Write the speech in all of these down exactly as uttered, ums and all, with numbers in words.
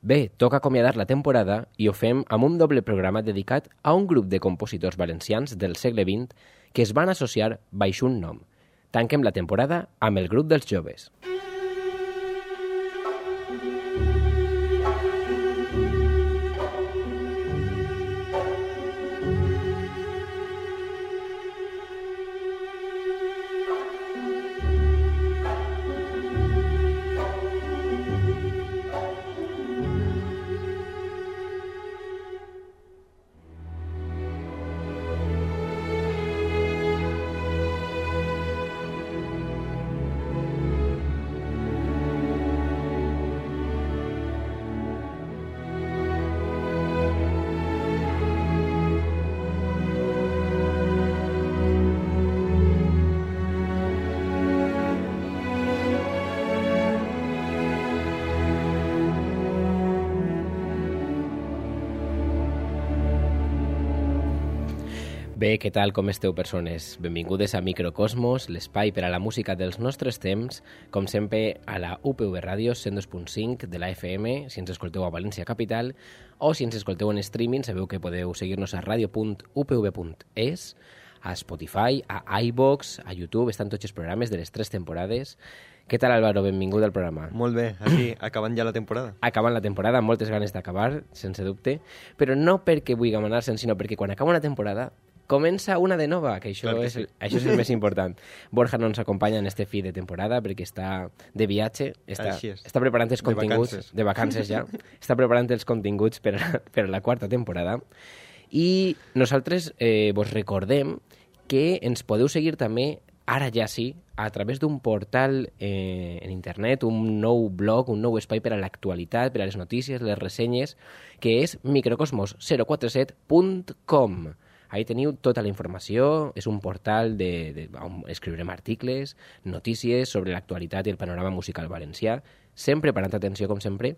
Bé, toca acomiadar la temporada i ho fem amb un doble programa dedicat a un grup de compositors valencians del segle vint que es van associar baix un nom. Tanquem la temporada amb el grup dels joves. Bé, què tal, com esteu, persones? Benvingudes a Microcosmos, l'espai per a la música dels nostres temps, com sempre a la U P V Ràdio cent dos punt cinc de la F M, si ens escolteu a València Capital, o si ens escolteu en streaming, sabeu que podeu seguir-nos a radio punt u p v punt es, a Spotify, a iVoox, a YouTube, estan tots els programes de les tres temporades. Què tal, Álvaro? Benvingut al programa. Molt bé, així, acabant ja la temporada. Acabant la temporada, amb moltes ganes d'acabar, sense dubte, però no perquè vulguem anar-se'n, sinó perquè quan acaba una temporada comença una de nova, que això, Clar que és, sí. això és el més important. Borja no ens acompanya en este fi de temporada perquè està de viatge, està, Així és. està preparant els De continguts, vacances. de vacances ja, està preparant els continguts per a, per a la quarta temporada. I nosaltres eh, vos recordem que ens podeu seguir també, ara ja sí, a través d'un portal eh, en internet, un nou blog, un nou espai per a l'actualitat, per a les notícies, les ressenyes, que és microcosmos zero quatre set punt com. Ahí teniu tota la informació, és un portal de, de on escriurem articles, notícies sobre l'actualitat i el panorama musical valencià, sempre parant atenció, com sempre,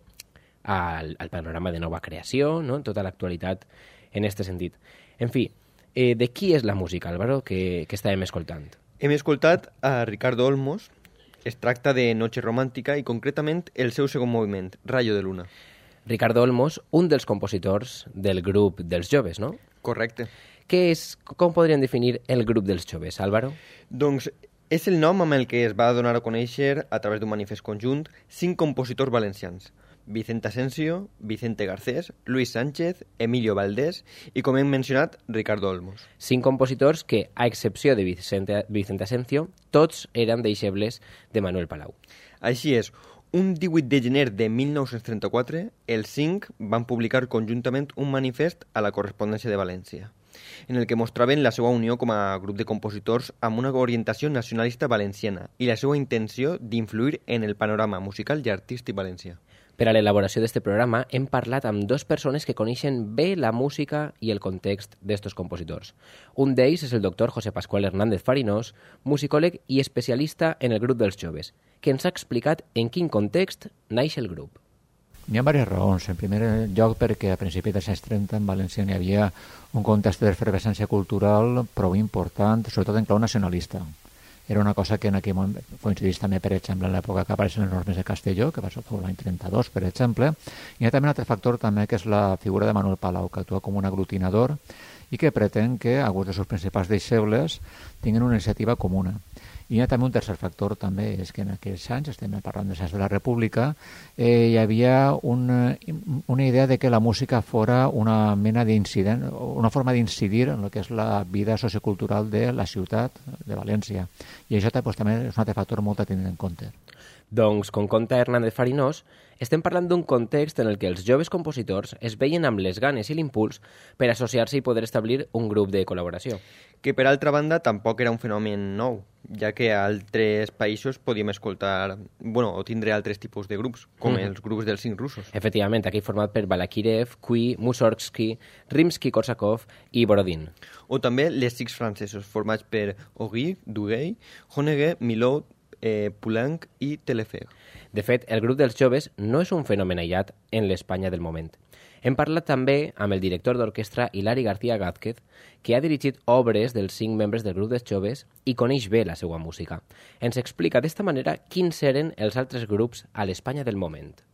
al, al panorama de nova creació, no? Tota l'actualitat en aquest sentit. En fi, eh, de qui és la música, Álvaro, que, que estàvem escoltant? Hem escoltat a Ricardo Olmos, es tracta de Noche Romàntica i concretament el seu segon moviment, Rayo de Luna. Ricardo Olmos, un dels compositors del grup dels joves, no? Correcte. Què és, com podríem definir el grup dels joves, Álvaro? Doncs és el nom amb el que es va donar a conèixer a través d'un manifest conjunt cinc compositors valencians. Vicente Asensio, Vicente Garcés, Luis Sánchez, Emilio Valdés i, com hem mencionat, Ricardo Olmos. Cinc compositors que, a excepció de Vicente, Vicente Asensio, tots eren deixebles de Manuel Palau. Així és, un divuit de gener de mil nou-cents trenta-quatre, els cinc van publicar conjuntament un manifest a la Correspondència de València, en el que mostraven la seva unió com a grup de compositors amb una orientació nacionalista valenciana i la seva intenció d'influir en el panorama musical i artístic valencià. Per a l'elaboració d'aquest programa hem parlat amb dues persones que coneixen bé la música i el context d'estos compositors. Un d'ells és el doctor José Pascual Hernández Farinós, musicòleg i especialista en el grup dels joves, que ens ha explicat en quin context naix el grup. Hi ha diverses raons. En primer lloc perquè a principis dels anys trenta en València hi havia un context d'efervescència cultural prou important, sobretot en clau nacionalista. Era una cosa que en aquell moment coincideix també, per exemple, en l'època que apareixen les normes de Castelló, que va ser l'any trenta-dos, per exemple. I hi ha també un altre factor també, que és la figura de Manuel Palau, que actua com un aglutinador i que pretén que alguns dels seus principals deixebles tinguin una iniciativa comuna. I hi ha també un tercer factor, també, és que en aquells anys, estem parlant dels anys de la República, eh, hi havia una, una idea de que la música fora una mena d'incident, una forma d'incidir en el que és la vida sociocultural de la ciutat de València. I això doncs, també és un altre factor molt a tenir en compte. Doncs, com conta Hernández Farinós, estem parlant d'un context en el que els joves compositors es veien amb les ganes i l'impuls per associar-se i poder establir un grup de col·laboració. Que, per altra banda, tampoc era un fenomen nou, ja que a altres països podíem escoltar, bueno, o tindre altres tipus de grups, com mm. els grups dels cinc russos. Efectivament, aquí format per Balakirev, Cui, Mussorgsky, Rimsky-Korsakov i Borodin. O també les Six francesos, formats per Ogui, Duguay, Honegger, Milhaud, eh, Poulenc i Telefeg. De fet, el grup dels joves no és un fenomen aïllat en l'Espanya del moment. Hem parlat també amb el director d'orquestra Hilari García Gázquez, que ha dirigit obres dels cinc membres del grup dels joves i coneix bé la seva música. Ens explica d'esta manera quins eren els altres grups a l'Espanya del moment.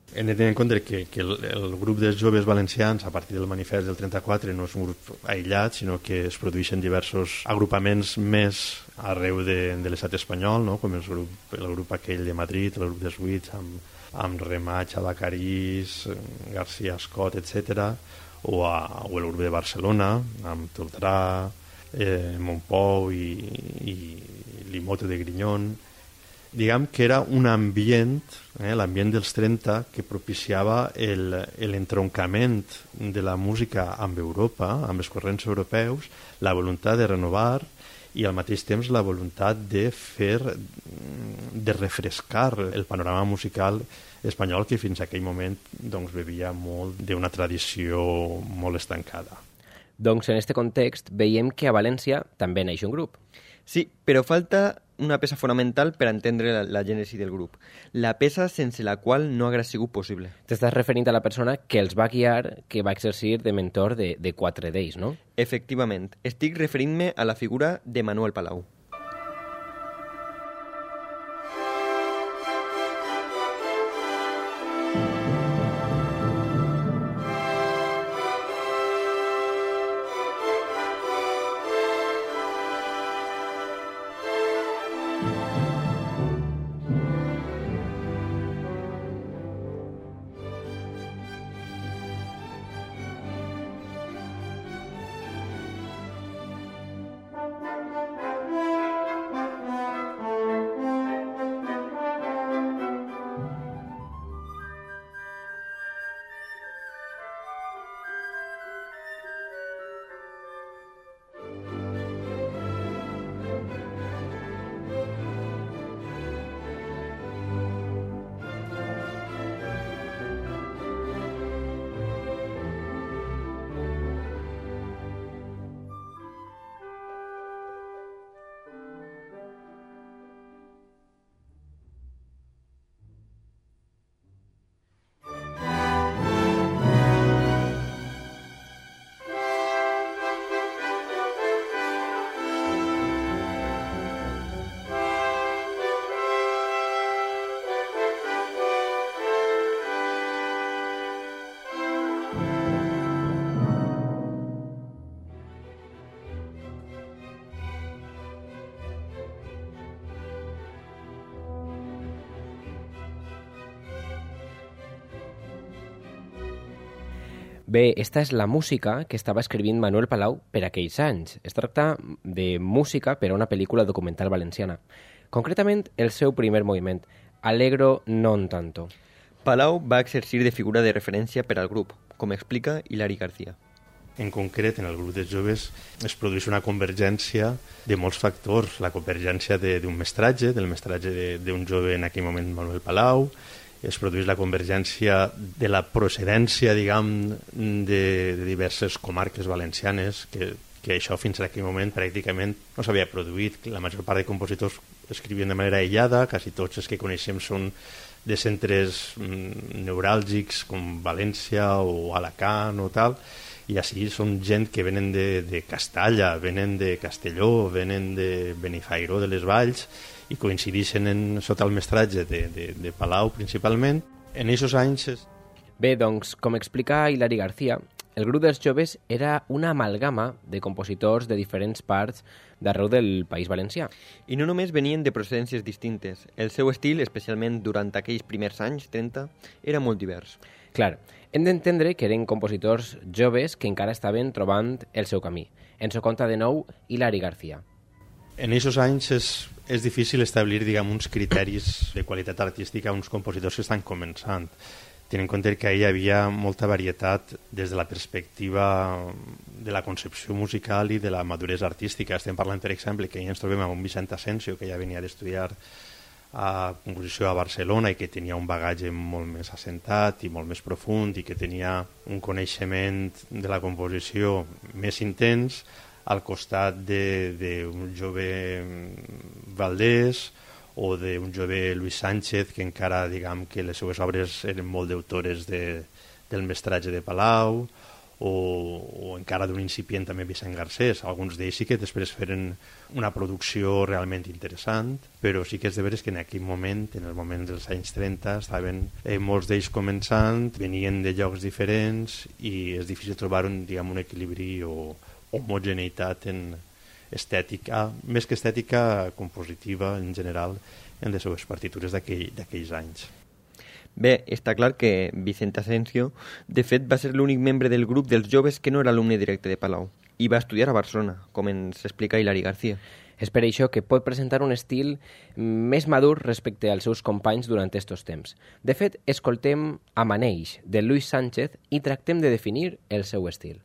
Hem de tenir en compte que, que el, el grup dels joves valencians, a partir del manifest del trenta-quatre, no és un grup aïllat, sinó que es produeixen diversos agrupaments més arreu de, de l'estat espanyol, no? Com el grup, el grup aquell de Madrid, el grup dels Huits, amb, amb Rematx, Abacarís, García Escot, etcètera, o, a, o el grup de Barcelona, amb Toltrà, eh, Montpou i, i Limoto de Grinyón. Diguem que era un ambient, eh, l'ambient dels trenta, que propiciava l'entroncament de la música amb Europa, amb els corrents europeus, la voluntat de renovar i al mateix temps la voluntat de fer, de refrescar el panorama musical espanyol, que fins a aquell moment doncs, bevia molt d'una tradició molt estancada. Doncs en aquest context veiem que a València també neix un grup. Sí, però falta una peça fonamental per entendre la, la gènesi del grup. La peça sense la qual no hagués sigut possible. T'estàs referint a la persona que els va guiar, que va exercir de mentor de, de quatre d'ells, no? Efectivament. Estic referint-me a la figura de Manuel Palau. Bé, esta és la música que estava escrivint Manuel Palau per aquells anys. Es tracta de música per a una pel·lícula documental valenciana. Concretament, el seu primer moviment, Allegro non tanto. Palau va exercir de figura de referència per al grup, com explica Hilari García. En concret, en el grup dels joves es produeix una convergència de molts factors. La convergència d'un mestratge, del mestratge d'un jove en aquell moment, Manuel Palau. Es produeix la convergència de la procedència, diguem, de, de diverses comarques valencianes, que, que això fins a aquell moment pràcticament no s'havia produït. La major part de compositors escrivien de manera aïllada, quasi tots els que coneixem són de centres mm, neuràlgics com València o Alacant o tal, i així són gent que venen de, de Castalla, venen de Castelló, venen de Benifairó de les Valls, i coincideixen en, sota el mestratge de, de, de Palau principalment. En aquests anys... És... Bé, doncs, com explica Hilari García, el grup dels joves era una amalgama de compositors de diferents parts d'arreu del País Valencià. I no només venien de procedències distintes. El seu estil, especialment durant aquells primers anys, trenta, era molt divers. Clar, hem d'entendre que eren compositors joves que encara estaven trobant el seu camí. Ens ho conta de nou Hilari García. En aquests anys és, és difícil establir, diguem, uns criteris de qualitat artística a uns compositors que estan començant. Tenint en compte que hi havia molta varietat des de la perspectiva de la concepció musical i de la maduresa artística. Estem parlant, per exemple, que ja ens trobem amb un Vicent Asensio, que ja venia d'estudiar a composició a Barcelona i que tenia un bagatge molt més assentat i molt més profund i que tenia un coneixement de la composició més intens, al costat d'un jove Valdés o d'un jove Luis Sánchez, que encara, diguem, que les seues obres eren molt deutores de, del mestratge de Palau, o, o encara d'un incipient també Vicent Garcés. Alguns d'ells sí que després feren una producció realment interessant, però sí que és de veres que en aquell moment, en el moment dels anys trenta, estaven eh, molts d'ells començant, venien de llocs diferents i és difícil trobar un, diguem, un equilibri o homogeneïtat en estètica, més que estètica compositiva en general, en les seves partitures d'aquells anys. Bé, està clar que Vicent Asensio, de fet, va ser l'únic membre del grup dels joves que no era alumne directe de Palau i va estudiar a Barcelona, com ens explica Hilari García. És per això que pot presentar un estil més madur respecte als seus companys durant estos temps. De fet, escoltem Amaneix, de Luis Sánchez, i tractem de definir el seu estil.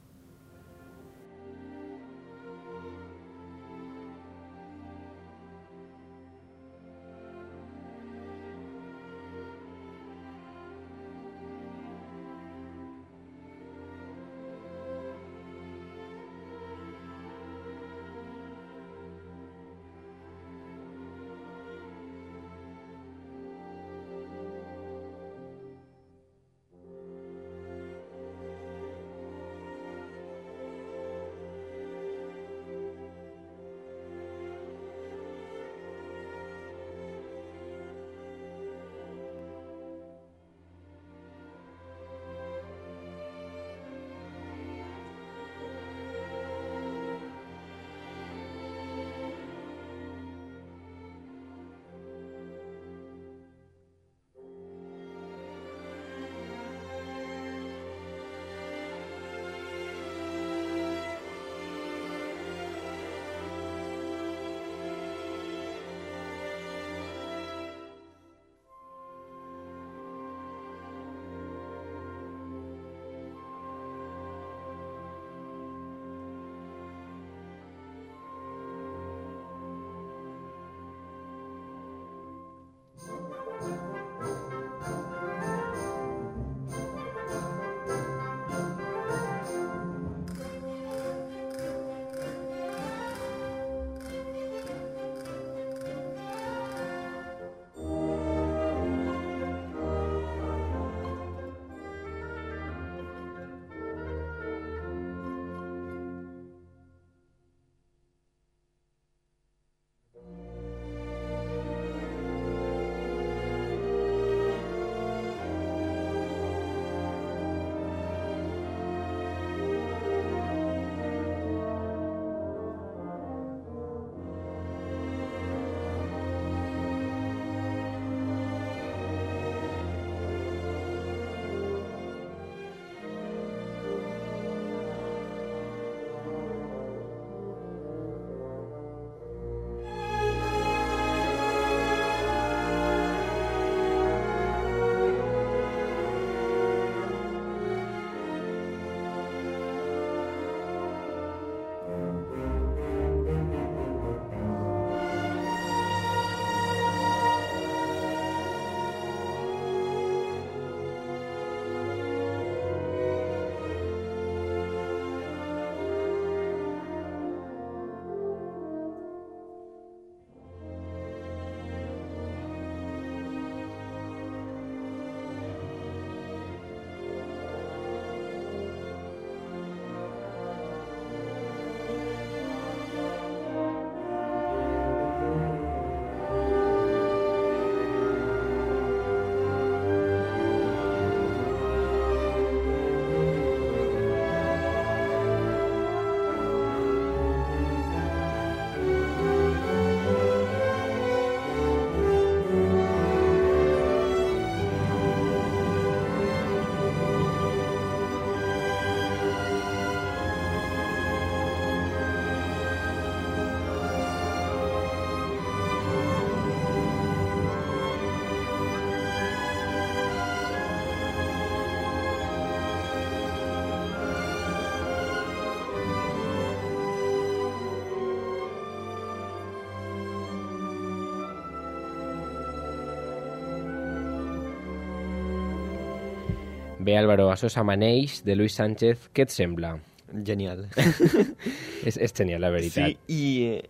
Bé, Álvaro, això s'amaneix de Luis Sánchez. Què et sembla? Genial. és, és genial, la veritat. Sí, i eh,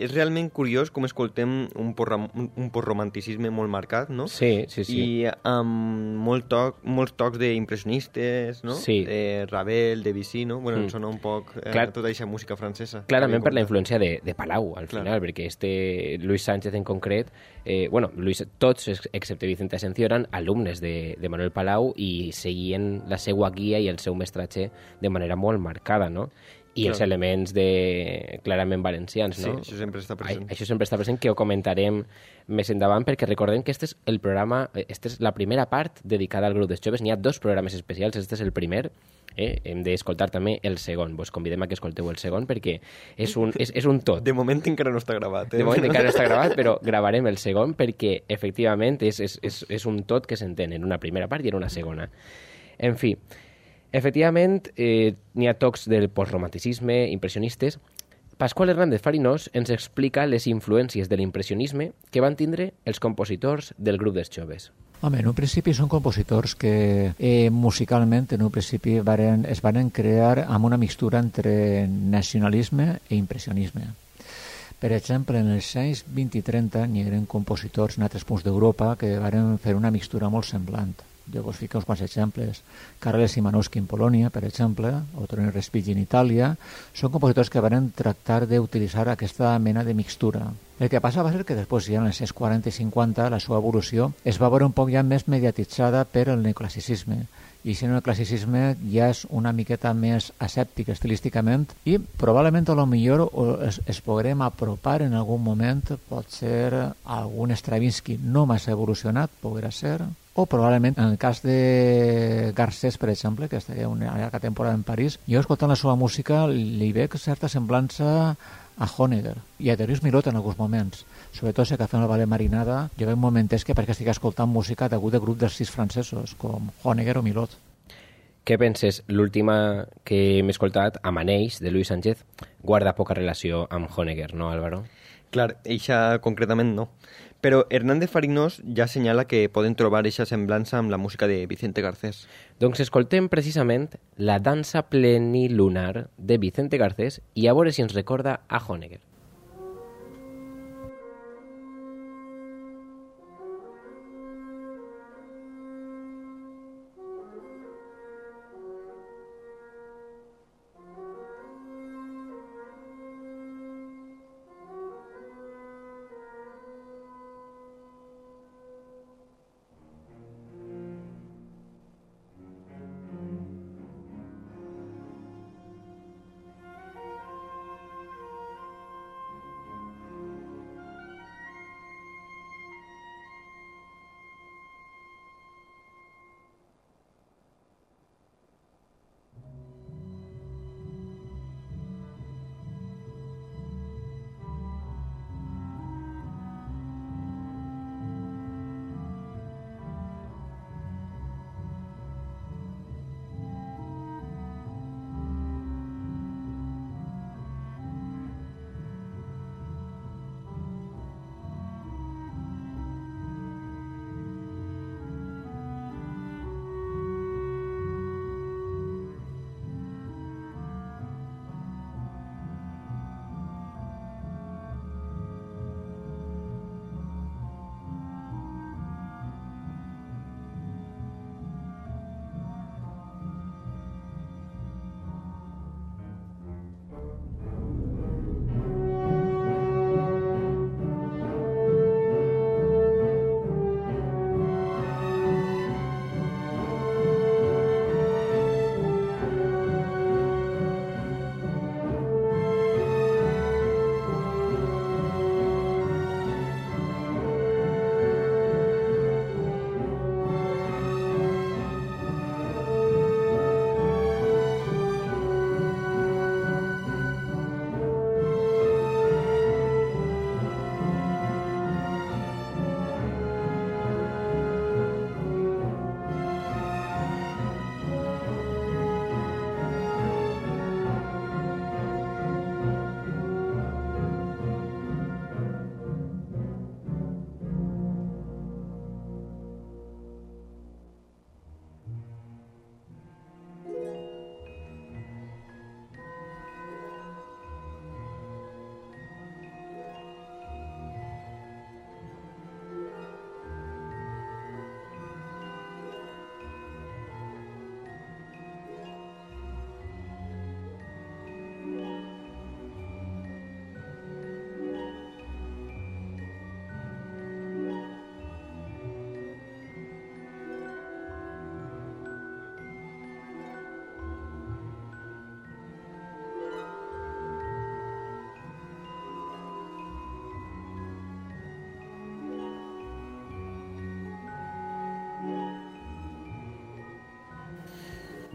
és realment curiós com escoltem un, porra, un, un postromanticisme molt marcat, no? Sí, sí, sí. I amb molt toc, molts tocs d'impressionistes, no? Sí. De Ravel, de Debussy, no? Bueno, Mm. em sona un poc eh, Clar- tota aquesta música francesa. Clarament per la Que influència de, de Palau, al Clar. final, perquè este Luis Sánchez en concret, eh, bueno, Luis, tots, ex- excepte Vicente Asencio, eren alumnes de, de Manuel Palau i seguien la seva guia i el seu mestratge de manera molt marcada, no? I Clar. els elements de clarament valencians, Sí, no? això sempre està Ai, present. això sempre està present, que ho comentarem més endavant, perquè recordem que este és el programa, este és la primera part dedicada al grup dels joves. N'hi ha dos programes especials, este és el primer, eh? Hem d'escoltar també el segon. Vos convidem a que escolteu el segon, perquè és un, és, és un tot. De moment encara no està gravat, eh? De moment encara no està gravat, però gravarem el segon perquè, efectivament, és, és, és, és un tot que s'entén en una primera part i en una segona. En fi, efectivament, eh, n'hi ha tocs del postromanticisme, impressionistes. Pasqual Hernández Farinós ens explica les influències de l'impressionisme que van tindre els compositors del grup dels joves. Home, en un principi són compositors que eh, musicalment en un principi varen, es van crear amb una mixtura entre nacionalisme i impressionisme. Per exemple, en els anys vint i trenta n'hi eren compositors en altres punts d'Europa que varen fer una mixtura molt semblant. Jo vos fico uns quants exemples. Karel Szymanowski en Polònia, per exemple, o Toni Respighi en Itàlia, són compositors que van tractar d'utilitzar aquesta mena de mixtura. El que passa va ser que després, ja en els anys quaranta i cinquanta, la seva evolució es va veure un poc ja més mediatitzada per el neoclassicisme. I si no, el classicisme ja és una miqueta més asèptic estilísticament i probablement a lo millor es, es podrem apropar en algun moment, pot ser algun Stravinsky no massa evolucionat, podrà ser, o probablement en el cas de Garcés, per exemple, que estaria una llarga temporada en París, jo escoltant la seva música li veig certa semblança a Honegger i a Darius Milhaud en alguns moments. Sobretot si agafem la Valle Marinada, jo veig momentets que perquè estic escoltant música degut de grup dels sis francesos, com Honegger o Milhaud. Què penses? L'última que hem escoltat, Amaneix, de Luis Sánchez, guarda poca relació amb Honegger, no, Álvaro? Clar, eixa concretament no. Però Hernández Farinós ja assenyala que poden trobar eixa semblança amb la música de Vicente Garcés. Doncs escoltem precisament la dansa plenilunar de Vicente Garcés i a veure si ens recorda a Honegger.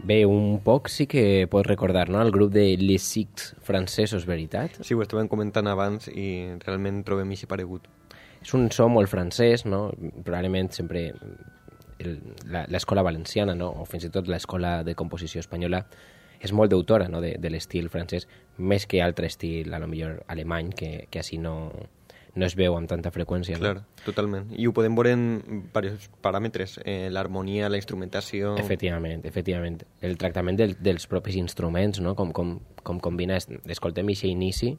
Bé, un poc sí que pots recordar, no?, el grup de Les Six francesos, veritat? Sí, ho estàvem comentant abans i realment trobem així paregut. És un so molt francès, no? Probablement sempre el, la, l'escola valenciana, no?, o fins i tot l'escola de composició espanyola és molt d'autora, no?, de, de l'estil francès, més que altre estil, a lo millor alemany, que, que així no, no es veu amb tanta freqüència. Clar, no? totalment. I ho podem veure en diversos paràmetres, eh, l'harmonia, la instrumentació... Efectivament, efectivament. El tractament del, dels propis instruments, no?, com, com, com combina, escoltem aquest inici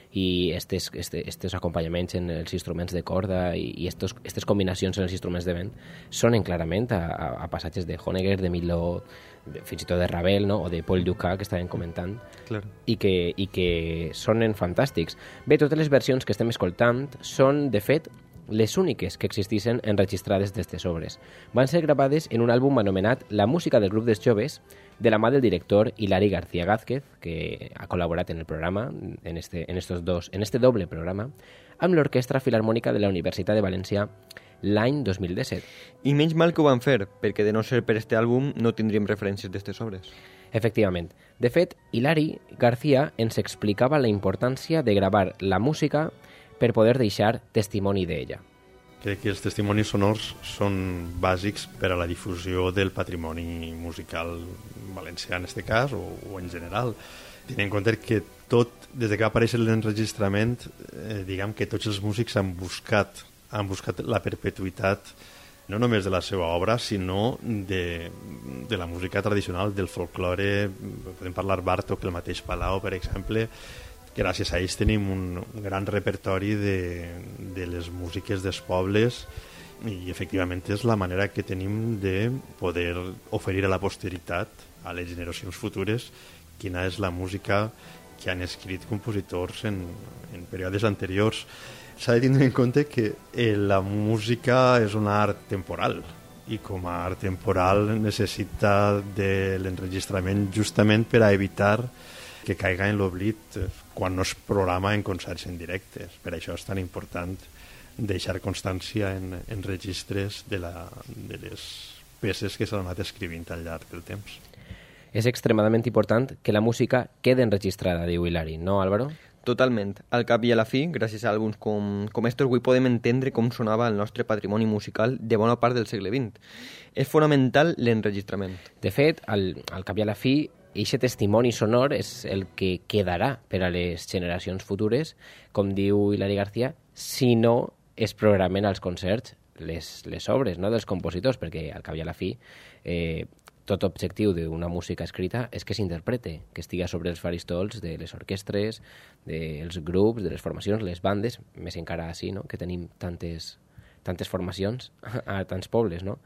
i estes, este, estes acompanyaments en els instruments de corda i, i estos, estes combinacions en els instruments de vent sonen clarament a, a, a passatges de Honegger, de Milhaud, de, fins i tot de Ravel, no?, o de Paul Dukas, que estàvem comentant, Claro. i que, i que sonen fantàstics. Bé, totes les versions que estem escoltant són, de fet, les úniques que existissin enregistrades d'estes obres. Van ser gravades en un àlbum anomenat La música del grup dels joves, de la mà del director Hilari García Gázquez, que ha col·laborat en el programa, en este, en estos dos, en este doble programa, amb l'Orquestra Filarmònica de la Universitat de València l'any dos mil disset. I menys mal que ho van fer, perquè de no ser per este àlbum no tindríem referències d'estes obres. Efectivament. De fet, Hilari García ens explicava la importància de gravar la música per poder deixar testimoni d'ella. Crec que els testimonis sonors són bàsics per a la difusió del patrimoni musical valencià, en aquest cas, o, o en general. Tenint en compte que tot, des que va aparèixer l'enregistrament, eh, diguem que tots els músics han buscat, han buscat la perpetuïtat no només de la seva obra, sinó de, de la música tradicional, del folklore. Podem parlar Bartók, el mateix Palau, per exemple. Gràcies a ells tenim un, un gran repertori de, de les músiques dels pobles i efectivament és la manera que tenim de poder oferir a la posteritat, a les generacions futures, quina és la música que han escrit compositors en, en períodes anteriors. S'ha de tindre en compte que eh, la música és un art temporal i com a art temporal necessita de l'enregistrament justament per a evitar que caiga en l'oblit quan no es programa en concerts en directe. Per això és tan important deixar constància en, en registres de, la, de les peces que s'han anat escrivint al llarg del temps. És extremadament important que la música quede enregistrada, diu Hilari, no, Álvaro? Totalment. Al cap i a la fi, gràcies a àlbums com, com estos, avui podem entendre com sonava el nostre patrimoni musical de bona part del segle vint. És fonamental l'enregistrament. De fet, al, al cap i a la fi, eixe testimoni sonor és el que quedarà per a les generacions futures, com diu Hilari García, si no es programen als concerts les, les obres, no?, dels compositors, perquè al cap i a la fi eh, tot objectiu d'una música escrita és que s'interprete, que estigui sobre els faristols de les orquestres, dels grups, de les formacions, les bandes, més encara així, no?, que tenim tantes, tantes formacions a tants pobles, no?,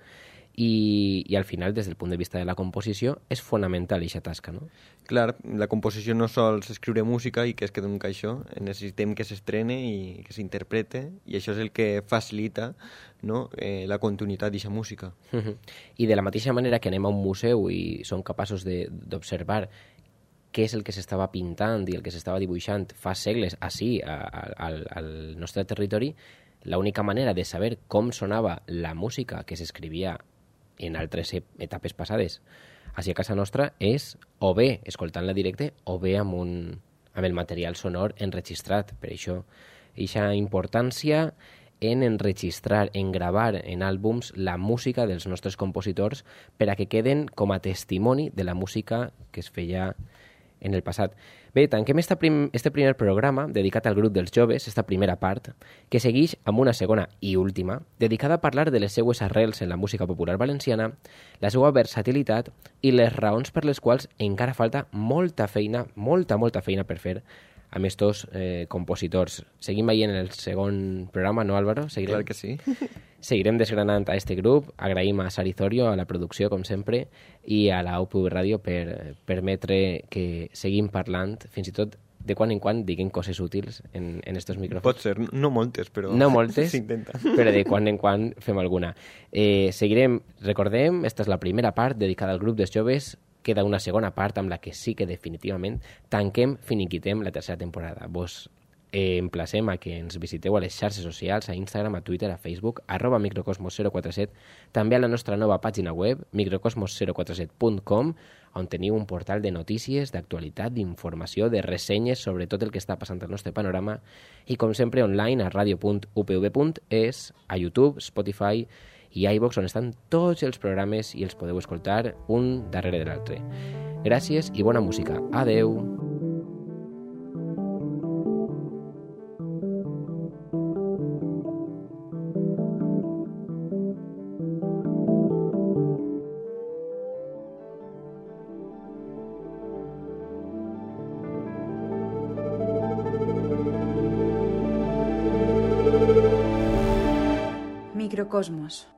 I, i al final, des del punt de vista de la composició, és fonamental aquesta tasca, no? Clar, la composició no sols escriure música i que es quedi un caixó, necessitem que s'estrene i que s'interprete, i això és el que facilita, no?, eh, la continuïtat d'aquesta música. Uh-huh. I de la mateixa manera que anem a un museu i som capaços d'observar què és el que s'estava pintant i el que s'estava dibuixant fa segles així, a, a, al, al nostre territori, l'única manera de saber com sonava la música que s'escrivia en altres etapes passades hacia casa nostra és o bé escoltant-la directe o bé amb, un, amb el material sonor enregistrat. Per això, aquesta importància en enregistrar, en gravar en àlbums la música dels nostres compositors per a que queden com a testimoni de la música que es feia en el passat. Bé, tanquem esta prim, este primer programa dedicat al grup dels joves, esta primera part, que segueix amb una segona i última, dedicada a parlar de les seues arrels en la música popular valenciana, la seva versatilitat i les raons per les quals encara falta molta feina, molta, molta feina per fer amb estos eh, compositors. Seguim veient el segon programa, no, Álvaro? Seguirem, Clar que sí. Seguirem desgranant a este grup. Agraïm a Sarizorio, a la producció, com sempre, i a la U P V Ràdio per permetre que seguim parlant, fins i tot de quan en quan diguem coses útils en, en estos micròfons. Pot ser, no moltes, però no moltes, s'intenta. Però de quan en quan fem alguna. Eh, seguirem, recordem, esta és la primera part dedicada al grup dels joves. Queda una segona part amb la que sí que definitivament tanquem, finiquitem la tercera temporada. Vos eh, emplacem a que ens visiteu a les xarxes socials, a Instagram, a Twitter, a Facebook, arroba microcosmos zero quatre set, també a la nostra nova pàgina web, microcosmos zero quatre set punt com, on teniu un portal de notícies, d'actualitat, d'informació, de ressenyes sobre tot el que està passant al nostre panorama, i com sempre online a radio punt u p v punt es, a YouTube, Spotify i iVoox, on estan tots els programes i els podeu escoltar un darrere de l'altre. Gràcies i bona música. Adeu! Microcosmos.